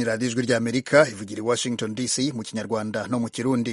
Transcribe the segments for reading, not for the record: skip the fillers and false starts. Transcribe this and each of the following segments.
radiyo ijwi ry'Amerika ivugira i Washington DC mu kinyarwanda no mu kirundi.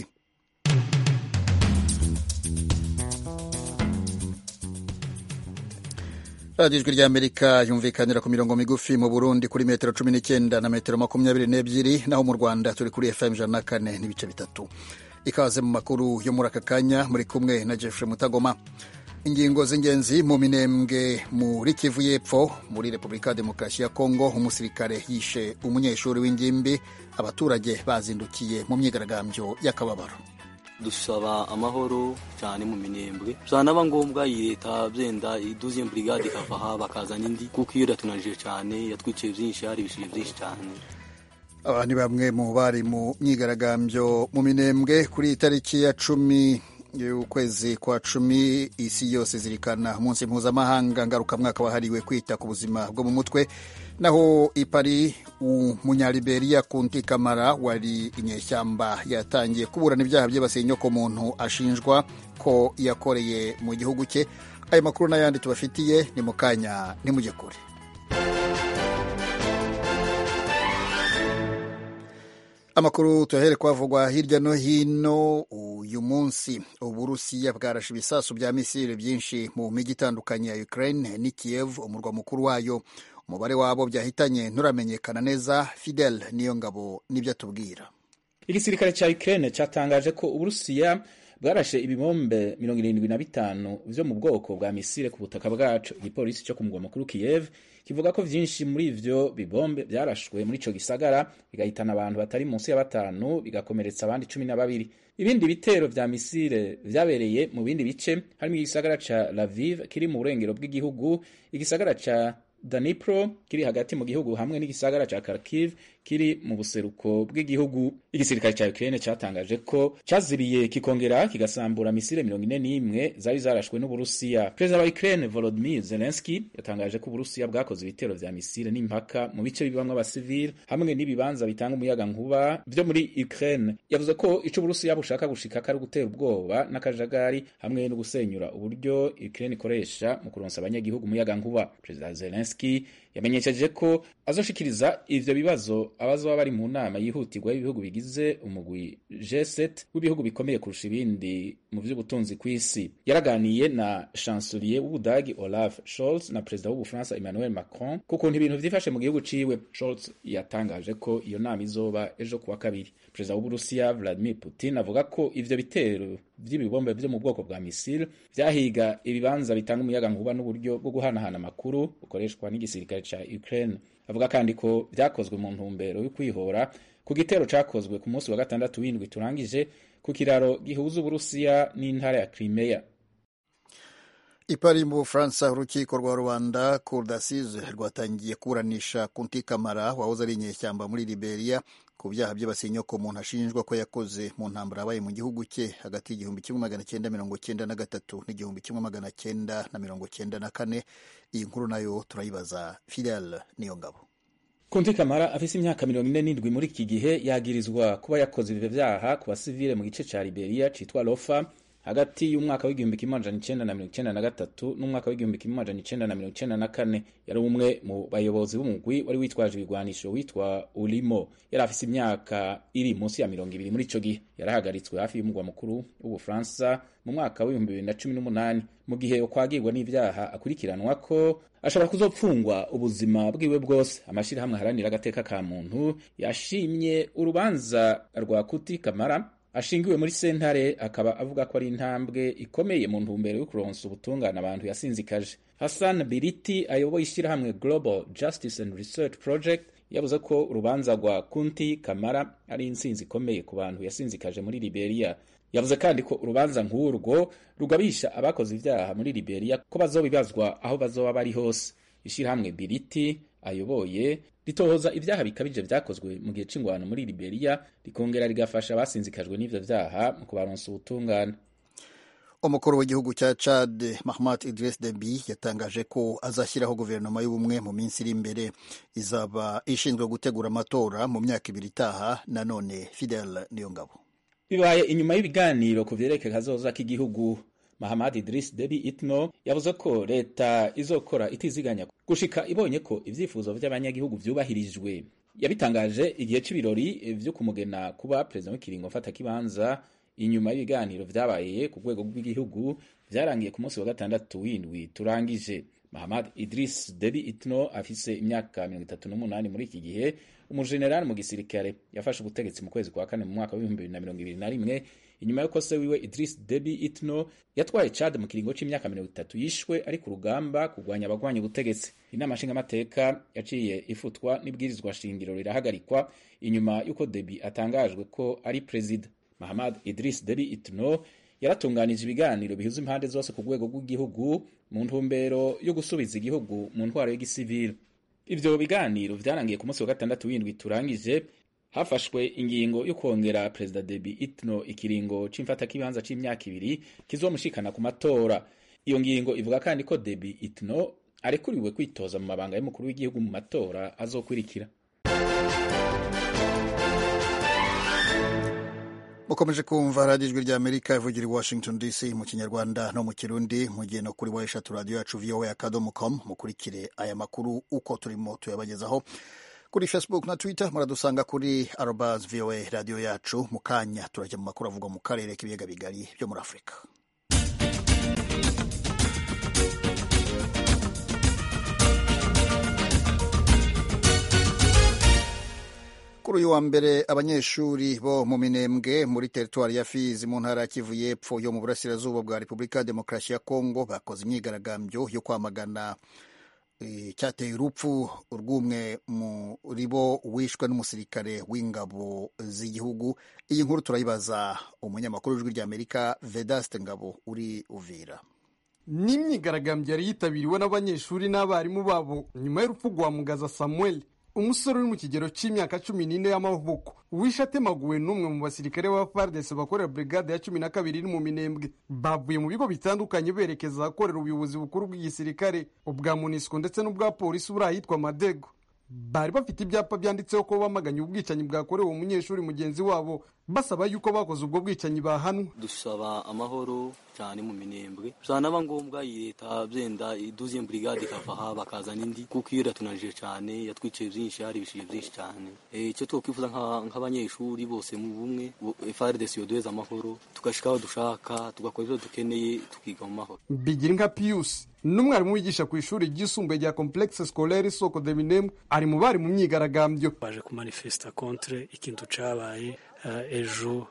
radiyo ijwi ry'Amerika yumvikanira ku mirongo migufi mu Burundi kuri metero 19 na metero 22, naho mu Rwanda turi kuri FM 104 n'ibice bitatu. Ikaze mu makuru yo muri aka kanya, muri kumwe na Jeffrey Mutagoma. Ingingo z'ingenzi mu Minembwe muri Kivu y'Epfo muri Repubulika ya Demokarasi ya Kongo, umusirikare yishe umunyeshuri w'ingimbi, abaturage bazindukiye mu myigaragambyo y'akababaro. Dusaba amahoro cyane mu Minembwe, byanaba ngombwa iyi leta byenda iduze brigade ikavaha bakazana indi, kuko iyo yatunanije cyane, yatwiciye byinshi, hari ibishije byinshi cyane. Aba ni bamwe mu bari mu myigaragambyo mu Minembwe kuri tariki ya 10 y'ukwezi kwa 10. Isi yose zirikana umunsi mpuzamahanga ngarukamwaka wahariwe kwita ku buzima bwo mu mutwe. Naho i Paris, umunyaliberia Kunti Kamara wari inyeshyamba yatangiye kuburana ibyaha by'ibasiye inyokomuntu ashinjwa ko yakoreye mu gihugu cye. Ayo makuru n'ayandi tubafitiye ni mu kanya, nimujye kure. Amakuru tuyahere kwavugwa hirya no hino. Uyu munsi Uburusiya bwarashe ibisasu bya misile byinshi mu mijyi itandukanye ya Ukraine ni Kiev, umurwa mukuru wayo. Umubare wabo byahitanye nturamenyekana neza. Fidel Niyongabo nibyo atubwira. Igisirikare cya Ukraine cyatangaje ko Uburusiya bwarashe ibibombe 75 vyo mu bwoko bwa misile ku butaka bwacu. Igipolisi cyo ku mugwa mukuru Kiev kivuga ko vyinshi muri ivyo bibombe byarashwe muri ico gisagara, bigahitana abantu batari munsi ya 5, bigakomeretsa abandi 12. Ibindi bitero vya misile vyabereye mu bindi bice, harimo igisagara ca Lviv kiri mu burengero bw'igihugu, igisagara ca Dnipro kiri hagati mu gihugu, hamwe n'igisagara ca Kharkiv kiri mu buseruko bw'igihugu. Igisirikare ca Ukraine cyatangaje ko cyazibiye kikongera kigasambura misile 41 zari zarashwe n'Uburusiya. Perezida wa Ukraine Volodymyr Zelensky yatangaje ko Uburusiya bwakoze ibitero vya misile n'impaka mu bice bibamwe abasivili hamwe n'ibibanza bitanga umuyaga nkuba byo muri Ukraine. Yavuze ko ico Uburusiya bushaka gushika kari gutera ubwoba n'akajagari hamwe no gusenyura uburyo Ukraine ikoresha mu kuronsa abanyagihugu umuyaga nkuba. Perezida Zelensky yamenyesheje ko azoshikiriza ivyo bibazo abazoba bari mu nama yihutirwa y'ibihugu bigize umugwi G7 w'ibihugu bikomeye kurusha ibindi mu vy'ubutunzi kw'isi. Yaraganiye na chancelier w'Ubudagi Olaf Scholz na perezida w'Ubufaransa Emmanuel Macron kuko ibintu vyifashe mu gihugu ciwe. Scholz yatangaje ko iyo nama izoba ejo kuwa kabiri. Perezida w'Uburusiya Vladimir Putin avuga ko ivyo bitero vy'ibibombe vyo mu bwoko bwa misile vyahiga ibibanza bitanga umuyaga nkuba n'uburyo bwo guhanahana amakuru bukoreshwa n'igisirikare ca Ukraine. Avuga kandi ko vyakozwe mu ntumbero yo kwihora ku gitero cakozwe ku munsi wa 6 w'indwi turangije ku kiraro gihuza Uburusiya n'intara ya Crimea. I Paris mu Bufaransa, urukiko rwa Rwanda Cour d'Assises rwatangiye kuburanisha Kunti Kamara wahoze ari inyeshyamba muri Liberia ku byaha by'ibasiye inyokomuntu ashinjwa ko yakoze mu ntambara yabaye mu gihugu cye hagati y'igihumbi 1993 n'igihumbi 1994. Iyi nkuru nayo turayibaza Fidel Niyongabo. Kunti Kamara afise imyaka 47 muri iki gihe, yagirizwa kuba yakoze ivyo vyaha ku basivile mu gice ca Liberia citwa Lofa hagati y'umwaka w'igihumbi 1993 n'umwaka w'igihumbi 1994. Yari umwe mu bayobozi b'umugwi wari witwaje ibigwanisho witwa Ulimo. Yari afise imyaka iri munsi ya 20 muri ico gihe. Yarahagaritswe hafi y'umugwa mukuru w'Ubufaransa mu mwaka wa 2018 mu gihe okwagirwa n'ivyaha akurikiranwa ko ashobora kuzopfungwa ubuzima bwiwe bwose. Amashirahamwe aharanira agateka ka muntu yashimye urubanza rwa Kunti Kamara ashingiwe muri sentare, akaba avuga ko ari intambwe ikomeye mu ntumbero yo kuronsa ubutungane abantu yasinzikaje. Hassan Biriti ayoboye ishyirahamwe Global Justice and Research Project yavuze ko urubanza rwa Kunti Kamara ari intsinzi ikomeye ku bantu yasinzikaje muri Liberia. Yavuze kandi ko urubanza nk'urwo rugabisha abakoze ivyaha muri Liberia ko bazobibazwa aho bazoba bari hose. Ishyirahamwe Biriti ayoboye ritohoza ibyaha bikabije vyakozwe mu gihe c'ingwano muri Liberia, rikongera rigafasha abasinzikajwe n'ivyo vyaha mu kubaronsa ubutungane. Umukuru w'igihugu cya Chad Mahamat Idriss Deby yatangaje ko azashyiraho guverinoma y'ubumwe mu minsi iri imbere, izaba ishinzwe gutegura amatora mu myaka 2 itaha. Nanone Fidel Niyongabo. Bibaye inyuma y'ibiganiro ku vyerekeye kazoza k'igihugu. Mahamat Idriss Deby Itno yavuze ko leta izokora itiziganya gushika ibonye ko ivyifuzo vy'abanyagihugu vyubahirijwe. yabitangaje igihe c'ibirori vyo kumugena kuba perezida w'ikiringo mfatakibanza inyuma y'ibiganiro vyabaye ku rwego rw'igihugu vyarangiye ku munsi wa gatandatu w'indwi turangije. Mahamad Idris Deby Itno afise imyaka 38 muri iki gihe, umujenerali mu gisirikare. Yafashe ubutegetsi mu kwezi kwa kane mu mwaka wa 2021 inyuma yuko se wiwe Idris Deby Itno yatwaye Chad mu kiringo c'imyaka 30 yishwe ari ku rugamba kugwanya abagwanya ubutegetsi. Inama nshingamateka yaciye ifutwa n'ibwirizwa shingiro rirahagarikwa inyuma yuko Deby atangajwe ko ari president. Mahamad Idris Deby Itno yaratunganije ibiganiro bihuza impande zose ku rwego rw'igihugu mu ntumbero yo gusubiza igihugu mu ntwaro y'igisivili. Ivyo biganiro vyarangiye ku munsi wa gatandatu w'indwi turangije. Hafashwe ingingo yo kwongera Perezida Deby Itno ikiringo c'imfatakibanza c'imyaka 2 kizomushikana ku matora. Iyo ngingo ivuga kandi ko Deby Itno arekuriwe kwitoza mu mabanga y'umukuru w'igihugu mu matora azokurikira. Mukomeje kumva radiyo ijwi ry'Amerika ivugira i Washington DC mu Kinyarwanda no mu Kirundi, mugiye no kuri weshatu radiyo yacu voa.com. mukurikire aya makuru uko turimo tuyabagezaho kuri Facebook na Twitter. Muradusanga kuri @voa radiyo yacu. Mu kanya turajya mu makuru avugwa mu karere k'ibiyaga bigari byo muri Afurika. Kuri uyu wa mbere abanyeshuri bo mu Minembwe muri teritwari ya Fizi mu ntara ya Kivu y'Epfo yo mu burasirazuba bwa Repubulika ya Demokarasi ya Kongo bakoze imyigaragambyo yo kwamagana cyateye urupfu rw'umwe muri bo wishwe n'umusirikare w'ingabo z'igihugu. Iyi nkuru turayibaza umunyamakuru w'ijwi ry'Amerika Vedaste Ngabo uri Uvira. Ni imyigaragambyo yari yitabiriwe n'abanyeshuri n'abarimu babo nyuma y'urupfu rwa Mugaza Samuel, umusore uri mu kigero c'imyaka 14 y'amavuko wishe atemaguwe n'umwe mu basirikare ba FARDC bakorera brigade ya 12 iri mu Minembwe. Bavuye mu bigo bitandukanye berekeza ahakorera ubuyobozi bukuru bw'igisirikare, ubwa MONUSCO ndetse n'ubwa polisi buri ahitwa Madego. Bari bafite ibyapa byanditseho ko bamaganye ubwicanyi bwakorewe umunyeshuri mugenzi wabo, basaba yuko bakoze ubwo bwicanyi bahanwa. Dusaba amahoro cyane mu Minembwe, zanaba ngombwa leta byenda 12e brigade ikava bakazana indi, kuko iyo ratunajije cyane yatwiciye byinshi, hari bishije byinshi cyane. Icyo twokifuza nk'abanyeshuri bose mu bumwe FARDC yoduheza amahoro, tukashikaho dushaka, tugakora ibyo dukeneye, tukiga mu mahoro. Bigirinka Pius n'umwarimu wigisha ku ishuri ryisumbuye rya Complexe Scolaire Soko de Minembwe ari mu bari mu myigaragambyo. Baje ku manifesta contre ikintu cabaye ejo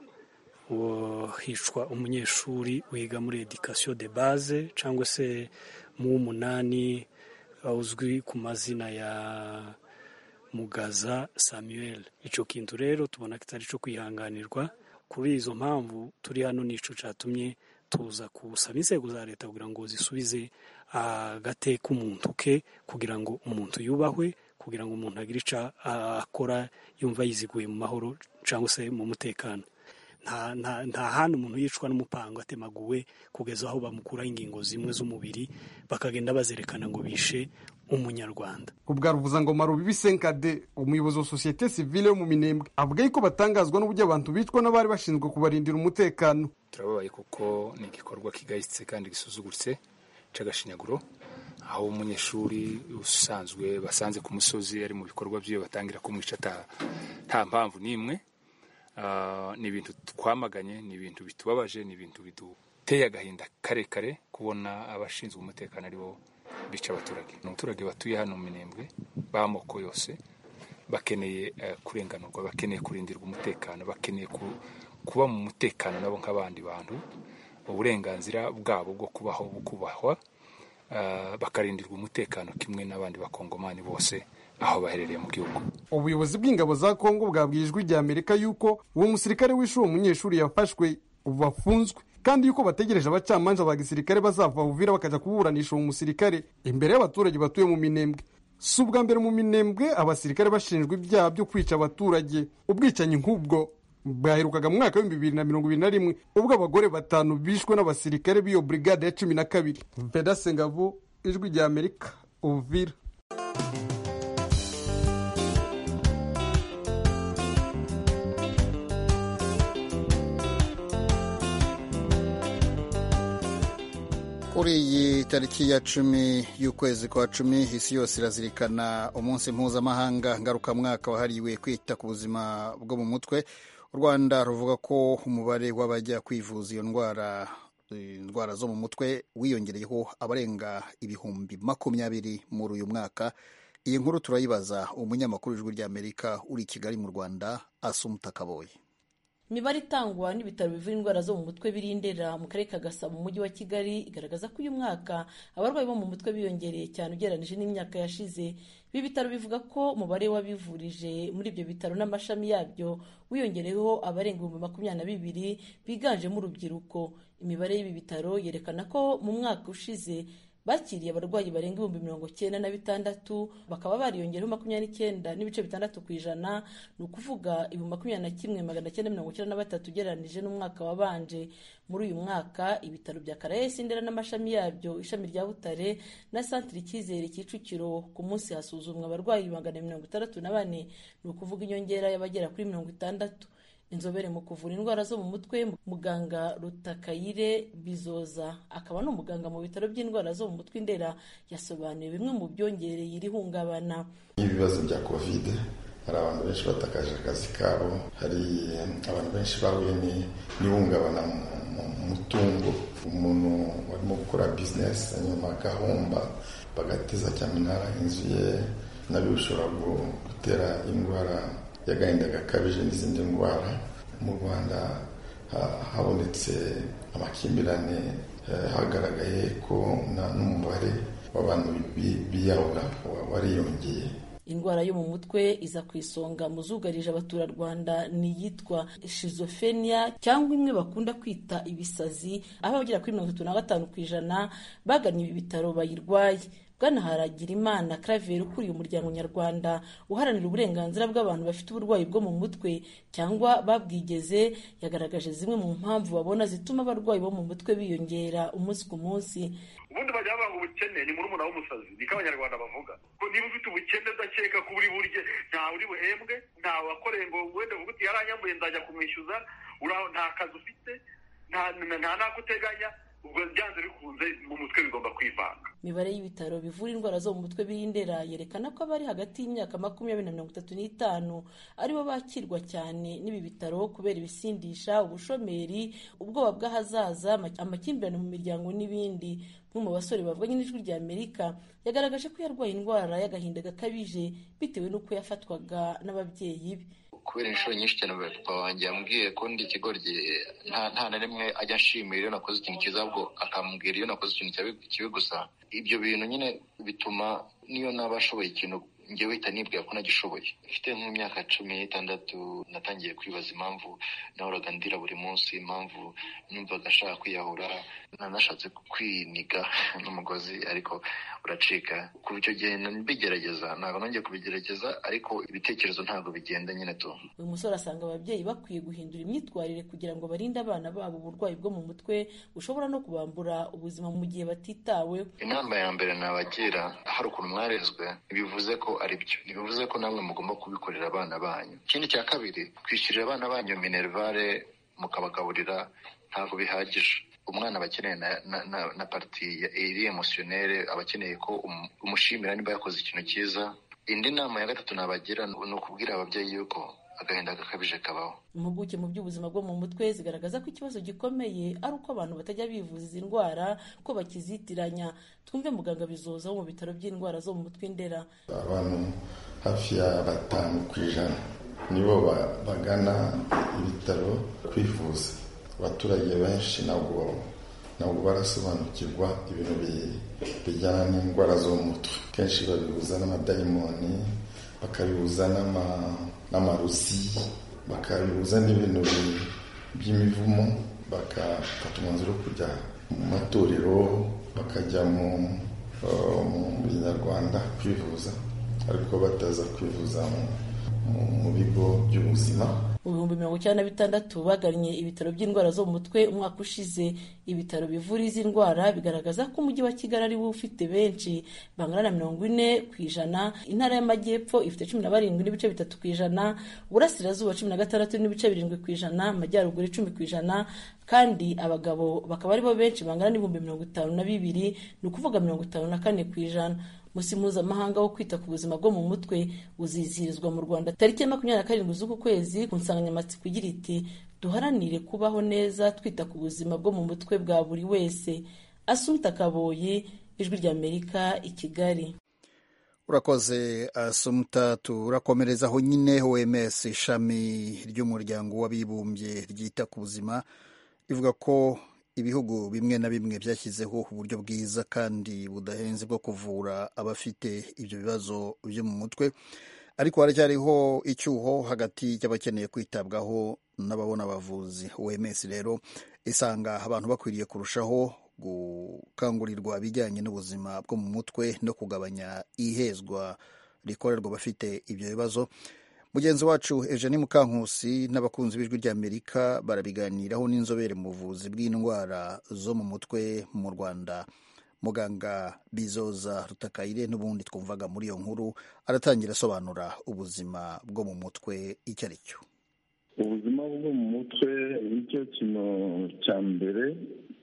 hicwa umunyeshuri wiga muri education de base cyangwa se mu 8 uzwi ku mazina ya Mugaza Samuel. Ico kintu rero tubona kitari cyo kwihanganirwa. Kuri izo mpamvu turi hano nico catumye tuza kusaba inzego za leta kugira ngo zisubize agateka umuntu ke, kugira ngo umuntu yubahwe, kugira ngo umuntu agire ica akora yumva yiziguye mu mahoro cyangwa se mu mutekano. Nta hantu umuntu yicwa n'umupango atemaguwe kugeza aho bamukura ingingo zimwe z'umubiri bakagenda bazerekana ngo bishe umunyarwanda. Ubwa ruvuza ngo Marubibi Senkade, umuyobozi wa societe civile yo mu Minembwe, avuga yuko batangazwa n'uburyo abantu bicwa n'abari bashinzwe kubarindira umutekano. Turababaye kuko ni igikorwa kigayitse kandi gisuzuguritse c'agashinyaguro, aho umunyeshuri usanzwe basanze ku musozi ari mu bikorwa byo batangira kumwica nta mpamvu n'imwe. Ni ibintu twamaganye, ni ibintu bitubabaje, ni ibintu biduteye agahinda karekare kubona abashinzwe umutekano aribo bica abaturage. Abaturage batuye hano mu Minembwe b'amoko yose bakeneye kurenganurwa, bakeneye kurindirwa umutekano, bakeneye kuba mu mutekano nabo nk'abandi bantu, uburenganzira bwabo bwo kubaho bukubahwa, bakarindirwa umutekano kimwe n'abandi bakongomani bose aho baherereye mu gihugu. Ubuyobozi bw'ingabo za Kongo bwabwiye ijwi ry'Amerika yuko uwo musirikare wishe uwo munyeshuri yafashwe ubu afunzwe, kandi yuko bategereje abacamanza ba gisirikare bazava Uvira bakaja kuburanisha uwo musirikare imbere y'abaturage batuye mu Minembwe. Si ubwa mbere mu Minembwe abasirikare bashinjwe ibyaha byo kwica abaturage. Ubwicanyi nk'ubwo bwaherukaga mu mwaka wa 2021 ubwo abagore 5 bishwe n'abasirikare b'iyo brigade ya 12. Vedaste Ngabo, ijwi ry'Amerika, Uvira. Kuri iyi tariki ya 10 y'ukwezi kwa 10 isi yose irazirikana umunsi mpuzamahanga ngarukamwaka wahariwe kwita ku buzima bwo mu mutwe. U Rwanda ruvuga ko umubare w'abajya kwivuza iyo indwara zo mu mutwe wiyongereyeho abarenga 20,000 muri uyu mwaka. Iyi nkuru turayibaza umunyamakuru w'Ijwi ry'Amerika uri i Kigali mu Rwanda, Asumta Kaboyi. Imibare itangwa n'ibitaro bivura indwara zo mu mutwe biri Ndera mu karere ka Gasabo mu mujyi wa Kigali igaragaza ko uyu mwaka abarwayi bo mu mutwe biyongereye cyane ugereranije n'imyaka yashize. Ibi bitaro bivuga ko umubare w'abivurije muri ibyo bitaro n'amashami yabyo wiyongereyeho abarenga 22,000 biganjemo urubyiruko. Imibare y'ibi bitaro yerekana ko mu mwaka ushize bakiriye abarwayi barenga 96,000, bakaba bariyongereho 29.6%, ni ukuvuga 21,993 ugereranije n'umwaka wabanje. Muri uyu mwaka ibitaro bya Karayesi, Ndera n'amashami yabyo, ishami rya Butare na Centre Icyizere Kicukiro ku munsi hasuzumwa abarwayi 164, ni ukuvuga inyongera y'abagera kuri 60. Inzobere mu kuvura indwara zo mu mutwe muganga Rutakayire Bizoza, akaba n'umuganga mu bitaro by'indwara zo mu mutwe Ndera, yasobanuye bimwe mu byongereye iri hungabana. Ibibazo bya covid, hari abantu benshi batakaje akazi kabo, hari abantu benshi bahuye n'ihungabana mu mutungo, umuntu warimo gukora business hanyuma agahomba bagateza cyamunara inzu ye, nabyo bishobora gutera indwara y'agahinda gakabije n'izindi ndwara. Mu Rwanda habonetse amakimbirane, hagaragaye ko n'umubare w'abantu biyahura wariyongeye. Indwara yo mu mutwe iza ku isonga mu zugarije abaturarwanda ni yitwa schizophrenia cyangwa imwe bakunda kwita ibisazi, aho bagera kuri 35% bagannye ibi bitaro bayirwaye. Bwana Haragirimana Claver ukuriye umuryango nyarwanda uharanira uburenganzira bw'abantu bafite uburwayi bwo mu mutwe cyangwa babwigeze, yagaragaje zimwe mu mpamvu babona zituma abarwayi bo mu mutwe biyongera umunsi ku munsi. Ubundi bajya bavuga ubukene ni murumuna w'umusazi, niko abanyarwanda bavuga ko niba ufite ubukene udakeka ko uri burye, ntawe uri buhembwe, ntawe wakoreye ngo wende uvuga uti yaranyambuye nzajya kumwishyuza, nta kazi ufite, nta nako uteganya, ubwo byanze bikunze mu mutwe bigomba kwivanga. Imibare y'ibitaro bivura indwara zo mu mutwe biri Ndera yerekana ko abari hagati y'imyaka 20 na 35 aribo bakirwa cyane n'ibi bitaro kubera ibisindisha, ubushomeri, ubwoba bw'ahazaza, amakimbirane mu miryango n'ibindi. Umwe mu basore bavuganye n'Ijwi ry'Amerika yagaragaje ko yarwaye indwara y'agahinda gakabije bitewe n'uko yafatwaga n'ababyeyi be. Kubera inshuro nyinshi cyane papa wanjye yambwiye ko ndi ikigoryi, nta na rimwe ajya ashimira iyo nakoze ikintu cyiza, ahubwo akambwira iyo nakoze ikintu kibi gusa. Ibyo bintu nyine bituma niyo naba ashoboye ikintu njyewe hita nibwira ko nagishoboye. Mfite nk'imyaka 16 natangiye kwibaza impamvu nahoraga ndira buri munsi, impamvu numvaga ashaka kwiyahura, nanashatse kwiniga n'umugozi ariko uracika. Kuva icyo gihe mbigerageza, ntabwo nongeye kubigerageza, ariko ibitekerezo ntabwo bigenda nyine tu. Uyu musore asanga ababyeyi bakwiye guhindura imyitwarire kugira ngo barinde abana babo uburwayi bwo mu mutwe bushobora no kubambura ubuzima mu gihe batitaweho. Inama ya mbere nabagira, hari ukuntu mwarezwe, bivuze ko ari byo, ntibivuze ko namwe mugomba kubikorera abana banyu. Ikindi cya kabiri, kwishyurira abana banyu minervare mukabagaburira ntabwo bihagije. Umwana abakeneye na parti iri emotionnelle, abakeneye ko umushimira niba yakoze ikintu cyiza. Indi nama ya gatatu nabagira ni ukubwira ababyeyi yuko agahinda gakabije kabaho. Impuguke mu by'ubuzima bwo mu mutwe zigaragaza ko ikibazo gikomeye ari uko abantu batajya bivuza izi ndwara, ko bakizitiranya. Twumve muganga Bizoza wo mu bitaro by'indwara zo mu mutwe Ndera. Abantu hafi ya 5% nibo bagana ibitaro kwivuza. Abaturage benshi ntabwo barasobanukirwa ibintu bijyana n'indwara zo mu mutwe. Kenshi babihuza n'amadayimoni, bakabihuza n'amarusi, bakabihuza n'ibintu by'imivumo, bakafata umwanzuro wo kujya mu matorero, bakajya mu binyarwanda kwivuza, ariko bataza kwivuza mu bigo by'ubuzima. Mu 1996 bagannye ibitaro by'indwara zo mu mutwe umwaka ushize. Ibitaro bivura izi ndwara bigaragaza ko umujyi wa Kigali ari wo ufite benshi, bangana na 40%, intara y'amajyepfo ifite 17.3%, uburasirazuba 16.7%, amajyaruguru 10%, kandi abagabo bakaba aribo benshi bangana n'ibihumbi 52, ni ukuvuga 54%. Umunsi mpuzamahanga wo kwita ku buzima bwo mu mutwe uzizihirizwa mu Rwanda tariki ya 27 z'uku kwezi ku nsanganyamatsiko igira iti duharanire kubaho neza twita ku buzima bwo mu mutwe bwa buri wese. Assumpta Kaboyi, Ijwi ry'Amerika, i Kigali. Urakoze Assumpta. Turakomerezaho nyine. OMS, ishami ry'umuryango w'abibumbye ryita ku buzima, ivuga ko ibihugu bimwe na bimwe byashyizeho uburyo bwiza kandi budahenze bwo kuvura abafite ibyo bibazo byo mu mutwe, ariko haracyariho icyuho hagati y'abakeneye kwitabwaho n'ababona abavuzi. OMS rero isanga abantu bakwiriye kurushaho gukangurirwa ibijyanye n'ubuzima bwo mu mutwe no kugabanya ihezwa rikorerwa abafite ibyo bibazo. Mugenzi wacu Eugenie Mukankusi n'abakunzi b'Ijwi ry'Amerika barabiganiraho n'inzobere mu buvuzi bw'indwara zo mu mutwe mu Rwanda, Muganga Bizoza Rutakayire, n'ubundi twumvaga muri iyo nkuru. Aratangira asobanura ubuzima bwo mu mutwe icyo ari cyo. Ubuzima bwo mu mutwe nicyo kintu cya mbere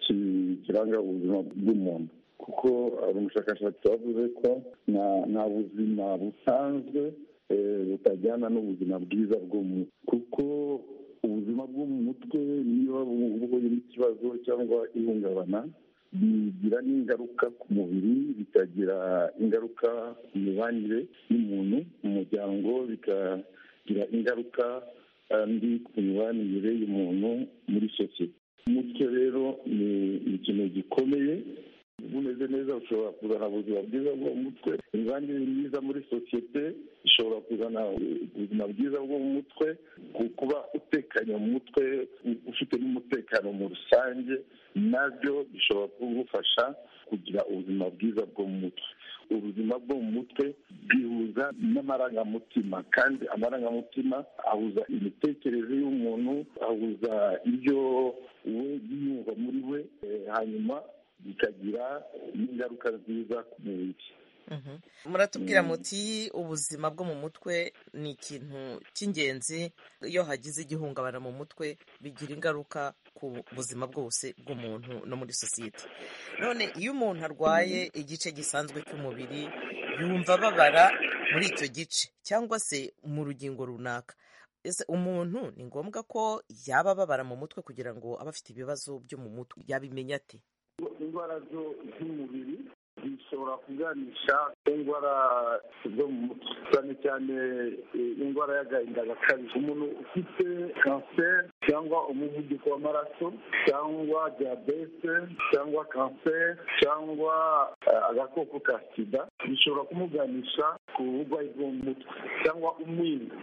kiranga ubuzima bw'umuntu, kuko hari umushakashatsi wavuze ko nta buzima busanzwe butajyana n'ubuzima bwiza bwo mu mutwe, kuko ubuzima bwo mu mutwe niba buhuye n'ikibazo cyangwa ihungabana bigira n'ingaruka ku mubiri, bikagira ingaruka ku mibanire y'umuntu mu muryango, bikagira ingaruka mbi ku mibanire y'umuntu muri sosiyete. Umutwe rero ni ikintu gikomeye. Bumeze neza ushobora kuzana ubuzima bwiza bwo mu mutwe, imibanire myiza muri sosiyete ishobora kuzana ubuzima bwiza bwo mu mutwe, kuba utekanye mu mutwe, ufite n'umutekano mu rusange, nabyo bishobora kugufasha kugira ubuzima bwiza bwo mu mutwe. Ubuzima bwo mu mutwe bwihuza n'amarangamutima, kandi amarangamutima ahuza imitekerereze y'umuntu, ahuza ibyo we yiyumva muri we, hanyuma bikagira n'ingaruka nziza ku mubiri. Muratubwira muti ubuzima bwo mu mutwe ni ikintu cy'ingenzi. Iyo hagize igihungabana mu mutwe bigira ingaruka ku buzima bwose bw'umuntu no muri sosiyete. None iyo umuntu arwaye igice gisanzwe cy'umubiri yumva ababara muri icyo gice cyangwa se mu rugingo runaka, ese umuntu ni ngombwa ko yaba ababara mu mutwe kugira ngo abe afite ibibazo byo mu mutwe? Yabimenya ate? Indwara z'umubiri zishobora kuganisha indwara zo mu mutwe, cyane cyane indwara y'agahinda gakabije. Umuntu ufite kanseri cyangwa umuvuduko w'amaraso cyangwa diyabete cyangwa kanseri cyangwa agakoko ka sida bishobora kumuganisha ku burwayi bwo mu mutwe cyangwa umwingo.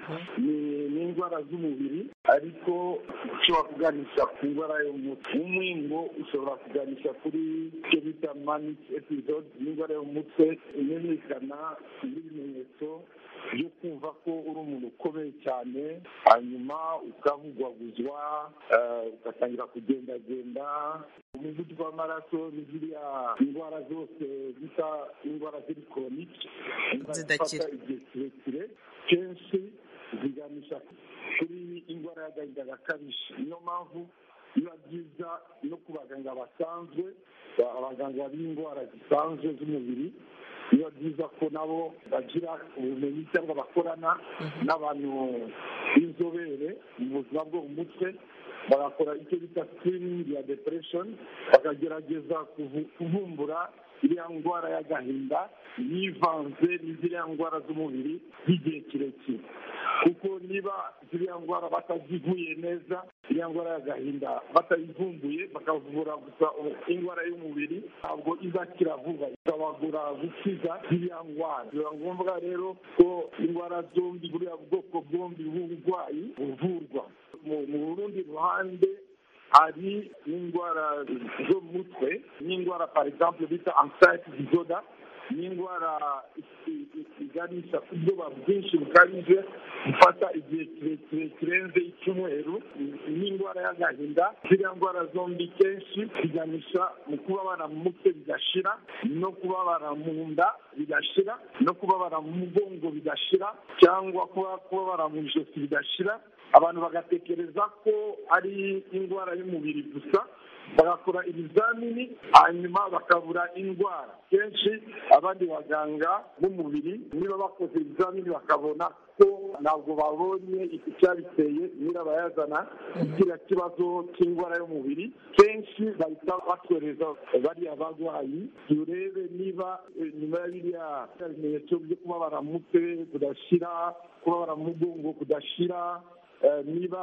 Ni indwara z'umubiri ariko ushobora kuganisha ku ndwara yo mu mutwe. Umwingo ushobora kuganisha kuri icyo bita manic episode, n'indwara yo mu mutwe imenyekana n'ibimenyetso byo kumva ko uri umuntu ukomeye cyane, hanyuma ukavugwaguzwa, ugatangira kugendagenda. Umuvuduko w'amaraso ni ziriya indwara zose zisa indwara ziri koronike zidafata igihe kirekire, kenshi ziganisha kuri indwara y'agahinda gakabije. Niyo mpamvu biba byiza no ku baganga basanzwe, abaganga b'indwara zisanzwe z'umubiri, biba byiza ko nabo bagira ubumenyi cyangwa bakorana n'abantu b'inzobere mu buzima bwo mu mutwe, bagakora icyo bita screening ya depression, bakagerageza kuvumbura iriya ndwara y'agahinda yivanze n'iziriya ndwara z'umubiri by'igihe kirekire. Kuko niba ziriya ndwara batazivuye neza, iriya ndwara y'agahinda batayivumbuye bakavura gusa indwara y'umubiri, ntabwo izakira vuba, ikabagura gukiza ziriya ndwara. Biba ngombwa rero ko indwara zombi, buriya bwoko bwombi bw'uburwayi buvurwa. Mu rundi ruhande hari n'indwara zo mu mutwe, n'indwara par exemple bita anxiety disorder, ni indwara iganisha ku bwoba bwinshi bukabije gufata igihe kirekire kirenze icyumweru. ni indwara y'agahinda. ziriya ndwara zombi kenshi ziganisha mu kubabara mu mutwe bigashira, no kubabara mu nda bigashira, no kubabara mu mugongo bigashira, cyangwa kubabara mu ijosi bigashira. abantu bagatekereza ko ari indwara y'umubiri gusa, bagakora ibizamini hanyuma bakabura indwara. kenshi abandi baganga b'umubiri niba bakoze ibizamini bakabona ko ntabwo babonye icyabiteye nyirabayazana kiriya kibazo cy'indwara y'umubiri, kenshi bahita batwereza bariya barwayi turebe niba nyuma ya biriya bimenyetso byo kubabara mu mutwe kudashira, kubabara mu mugongo kudashira, niba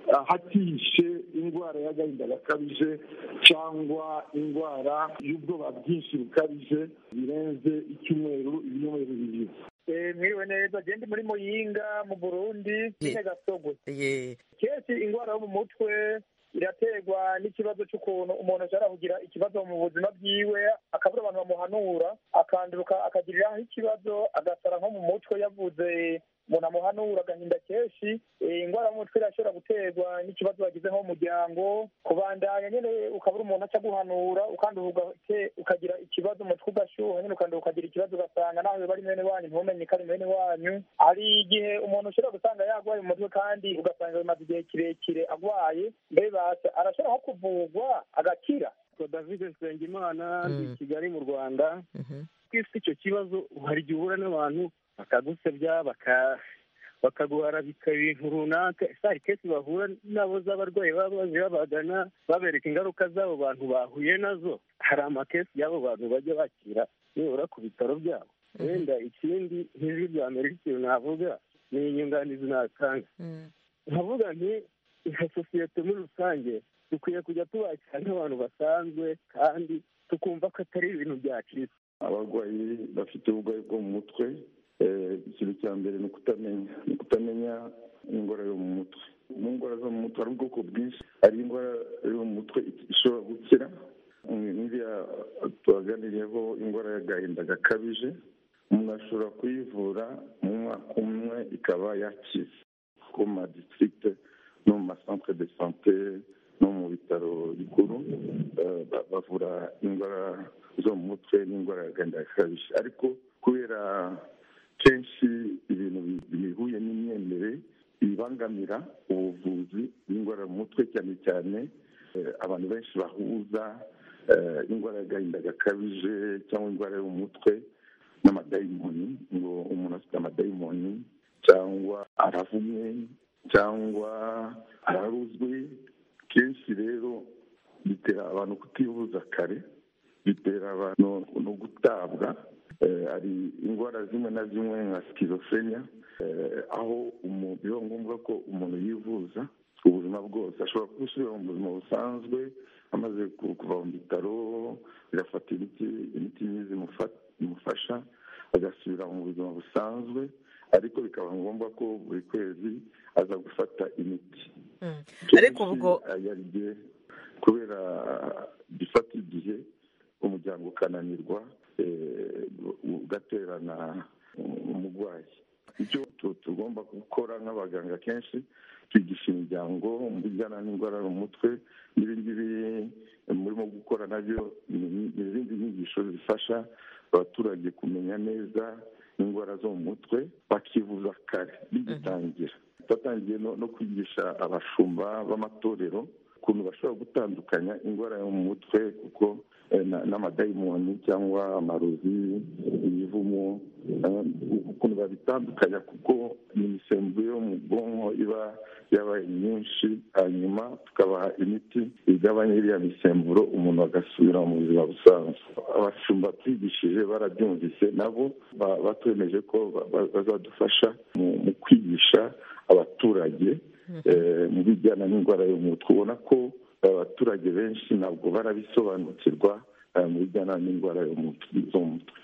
hatishe indwara y'agahinda gakabije cyangwa indwara y'ubwoba bwinshi bukabije birenze ibyumweru bibiri. mwiriwe neza, genda muri Muyinga mu Burundi, nyine Gasogwe. Kenshi indwara yo mu mutwe iraterwa n'ikibazo cy'ukuntu umuntu ashobora kugira ikibazo mu buzima bwiwe, akabura abantu bamuhanura, akanduruka akagiriraho ikibazo, agasara nko mu mutwe yavuze umuntu amuhanura agahinda kenshi. Indwara y'umutwe irashobora guterwa n'ikibazo wagize nko mu muryango, kubandanya nyine ukabura umuntu aca guhanura, ukanduruka ukagira ikibazo umutwe ugashyuha, nyine ukanduruka ukagira ikibazo ugasanga nawe bari mwene wanyu ntumenye ko ari mwene wanyu. Hari igihe umuntu ushobora gusanga yarwaye mu mutwe kandi ugasanga bimaze igihe kirekire arwaye, arashobora nko kuvurwa agakira. David Nsengimana ndi Kigali mu Rwanda. Kwisi icyo kibazo hari igihe uhura n'abantu bakagusebya bakaguhara ibintu runaka. Hari kesi bahura nabo z'abarwayi baba baje babagana babereka ingaruka z'abo bantu bahuye nazo. Hari amakesi y'abo bantu bajya bakira nibura ku bitaro byabo. Wenda ikindi nk'ijwi rya Amerika ikintu navuga ni inyunganizi natanga. Nkavuga nti nka sosiyete muri rusange dukwiye kujya tubakira nk'abantu basanzwe kandi tukumva ko atari ibintu byacitse. Abarwayi bafite uburwayi bwo mu mutwe, ikintu cya mbere ni ukutamenya indwara yo mu mutwe. Mu ndwara zo mu mutwe hari ubwoko bwinshi. Hari indwara yo mu mutwe ishobora gukira, n'iriya tubaganiriyeho indwara y'agahinda gakabije, umuntu ashobora kuyivura mu mwaka umwe ikaba yakize, ku ma district no mu masantere de sante no mu bitaro bikuru bavura indwara zo mu mutwe n'indwara y'agahinda gakabije. Ariko kubera kenshi ibintu bihuye n'imyemerere bibangamira ubuvuzi bw'indwara mu mutwe, cyane cyane abantu benshi bahuza indwara y'agahinda gakabije cyangwa indwara yo mu mutwe n'amadayimoni, ngo umuntu afite amadayimoni cyangwa aravumwe cyangwa araruzwe. Kenshi rero bitera abantu kutivuza kare, bitera abantu no gutabwa. Hari indwara zimwe na zimwe nka schizophrenia, aho biba ngombwa ko umuntu yivuza ubuzima bwose. Ashobora gusubira mu buzima busanzwe amaze kuva mu bitaro, agafata imiti myiza imufasha agasubira mu buzima busanzwe, ariko bikaba ngombwa ko buri kwezi aza gufata imiti. Ariko ubwo kubera bifata igihe umuryango ukananirwa ugaterana umurwayi. Icyo tugomba gukora nk'abaganga kenshi twigisha imiryango mu bijyana n'indwara yo mu mutwe. n'ibingibi murimo gukora nabyo ni izindi nyigisho zifasha abaturage kumenya neza indwara zo mu mutwe bakivuza kare bigitangira. Twatangiye no kwigisha abashumba b'amatorero ukuntu bashobora gutandukanya indwara yo mu mutwe kuko n'amadayimoni cyangwa amarozi, ibivumo, ukuntu babitandukanya kuko ni imisemburo yo mu bwonko iba yabaye myinshi, hanyuma tukabaha imiti igabanya iriya misemburo umuntu agasubira mu buzima busanzwe. Abashumba twigishije barabyumvise, nabo batwemeje ko bazadufasha mu kwigisha abaturage mu bijyana n'indwara yo mu mutwe. Ubona ko abaturage benshi ntabwo barabisobanukirwa mu bijyana n'indwara zo mu mutwe.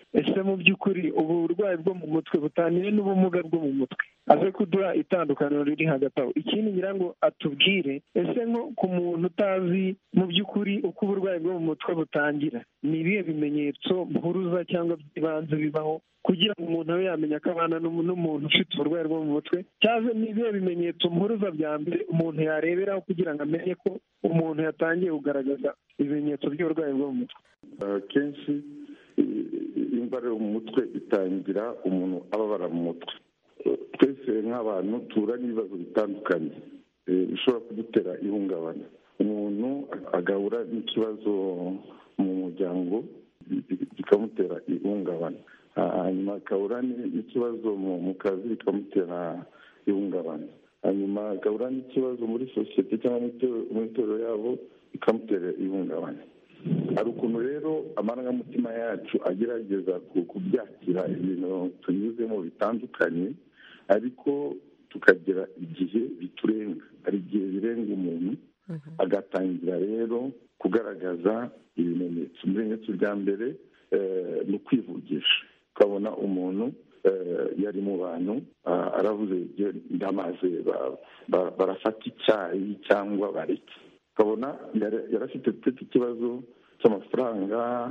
ese mu by'ukuri ubu burwayi bwo mu mutwe butaniye n'ubumuga bwo mu mutwe, aze kuduha itandukaniro riri hagati aho. Ikindi ngira ngo atubwire, ese nko ku muntu utazi mu by'ukuri uko uburwayi bwo mu mutwe butangira, ni ibihe bimenyetso mpuruza cyangwa by'ibanze bibaho kugira ngo umuntu abe yamenya ko abana n'umuntu ufite uburwayi bwo mu mutwe, cyangwa ni ibihe bimenyetso mpuruza bya mbere umuntu yareberaho kugira ngo amenye ko umuntu yatangiye kugaragaza ibimenyetso by'uburwayi bwo mu mutwe? Kenshi indwara yo mu mutwe itangira umuntu ababara mu mutwe. Twese nk'abantu tuhura n'ibibazo bitandukanye bishobora kudutera ihungabana. Umuntu agahura n'ikibazo mu muryango bikamutera ihungabana, hanyuma agahura n'ikibazo mu kazi bikamutera ihungabana, hanyuma agahura n'ikibazo muri sosiyete cyangwa mu itorero yabo bikamutera ihungabana. Hari ukuntu rero amarangamutima yacu agerageza kubyakira ibintu tunyuzemo bitandukanye, ariko tukagera igihe biturenga. Hari igihe birenga umuntu agatangira rero kugaragaza ibimenyetso. Ibimenyetso bya mbere ni ukwivugisha. Ukabona umuntu yari mu bantu aravuze ndamaze barafata icyayi cyangwa bareke. Ukabona yari afite ikibazo cy'amafaranga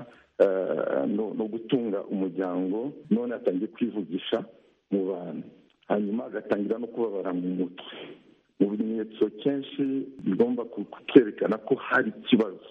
no gutunga umuryango, none atangiye kwivugisha mu bantu, hanyuma agatangira no kubabara mu mutwe. Mu bimenyetso kenshi bigomba kutwerekana ko hari ikibazo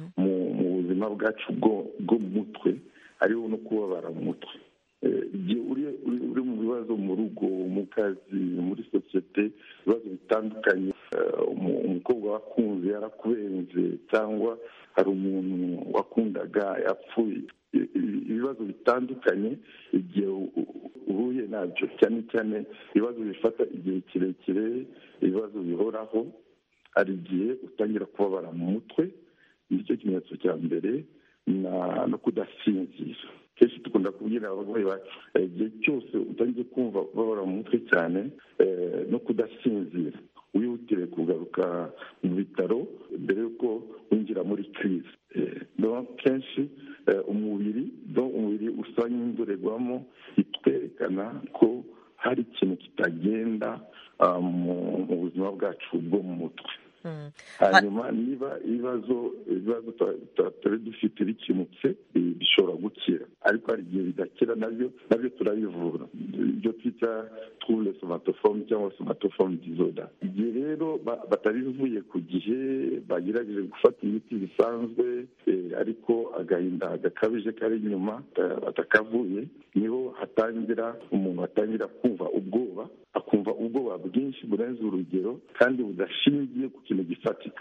mu buzima bwacu bwo mu mutwe, hariho no kubabara mu mutwe. Igihe uri mu bibazo mu rugo, mu kazi, muri sosiyete, ibibazo bitandukanye, umukobwa wakunze yarakubenze cyangwa hari umuntu wakundaga yapfuye, ibibazo bitandukanye, igihe uhuye nabyo, cyane cyane ibibazo bifata igihe kirekire, ibibazo bihoraho, hari igihe utangira kubabara mu mutwe. Nicyo kimenyetso cya mbere, no kudasinzira. Kenshi dukunda kubwira abarwayi bacu, igihe cyose utangiye kumva babara mu mutwe cyane no kudasinzira, wihutire kugaruka mu bitaro mbere y'uko winjira muri crise. Kenshi umubiri usa nk'indorerwamo itwerekana ko hari ikintu kitagenda mu buzima bwacu bwo mu mutwe. Hanyuma niba ibibazo tutari dufite bikemutse bishobora gukira, ariko hari igihe bidakira, nabyo turabivura, ibyo twita trouble somatoforme cyangwa somatoforme disorder. Igihe rero batabivuye ku gihe, bagerageje gufata imiti bisanzwe, ariko agahinda gakabije kari inyuma batakavuye, niho umuntu atangira kumva ubwoba, akumva ubwoba bwinshi burenze urugero kandi budashingiye ku kintu gifatika,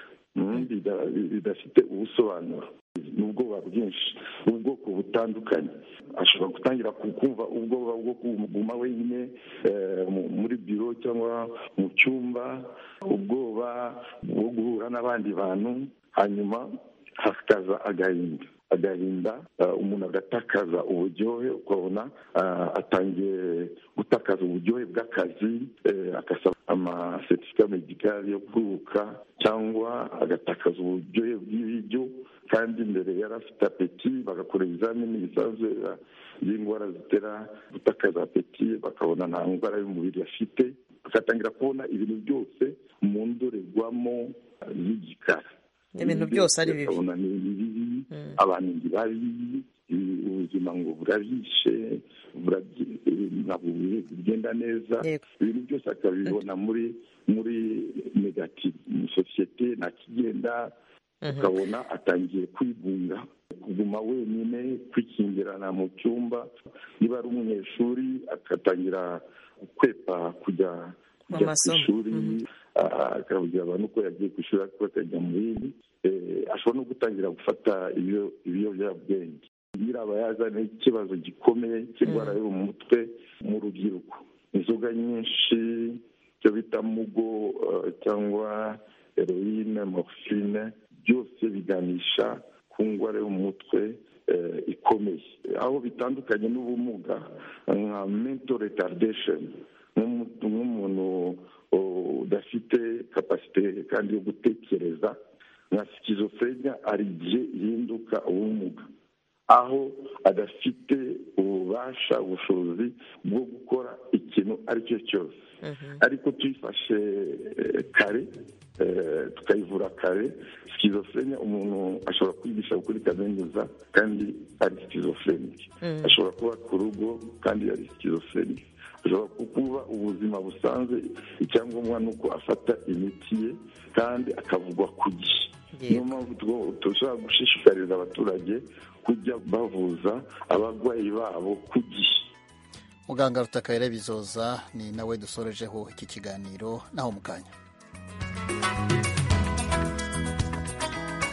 bidafite ubusobanuro. Ni ubwoba bwinshi, ubwoko butandukanye. Ashobora gutangira kumva ubwoba bwo kuguma wenyine muri biro cyangwa mu cyumba, ubwoba bwo guhura n'abandi bantu, hanyuma hakaza agahinda, umuntu agatakaza uburyohe, ukabona atangiye gutakaza uburyohe bw'akazi, agasaba amasertifika medikali yo kuruhuka, cyangwa agatakaza uburyohe bw'ibiryo, kandi mbere yari afite apeti, bagakora ibizamini bisanzwe by'indwara zitera gutakaza apeti, bakabona nta ndwara y'umubiri afite, bagatangira kubona ibintu byose mu ndorerwamo z'igikara. Ibintu byose ari bibi, abantu ni babi, ubuzima ngo burabishe, ntabwo bugenda neza, ibintu byose akabibona muri negative. Mu sosiyete nta kigenda, ukabona atangiye kwigunga, kuguma wenyine, kwikingirana mu cyumba. Niba ari umunyeshuri agatangira gukwepa kujya ku ishuri, akabwira abantu ko yagiye ku ishuri ariko akajya mu yindi. Ashobora no gutangira gufata ibiyobyabwenge. Nyiraba yazana ikibazo gikomeye cy'indwara yo mu mutwe mu rubyiruko. Inzoga nyinshi, icyo bita mugo cyangwa heroine, morphine, byose biganisha ku ndwara yo mu mutwe ikomeye, aho bitandukanye n'ubumuga nka mental retardation, nk'umuntu udafite kapasite kandi yo gutekereza, nka schizophrenia, hari igihe ihinduka ubumuga, aho adafite ububasha ubushobozi bwo gukora ikintu ari cyo cyose, ariko tuyifashe kare tukayivura kare. Schizophrenia umuntu ashobora kwigisha kuri kaminuza kandi ari schizophrenic, ashobora kuba ku rugo kandi ari schizophrenic, ashobora kuba ubuzima busanzwe, icyangombwa ni uko afata imiti ye kandi akavugwa ku gihe. Niyo mpamvu dushobora gushishikariza abaturage kujya bavuza abarwayi babo ku gihe. Muganga Rutakayire Bizoza ni nawe dusorejeho iki kiganiro, naho mu kanya.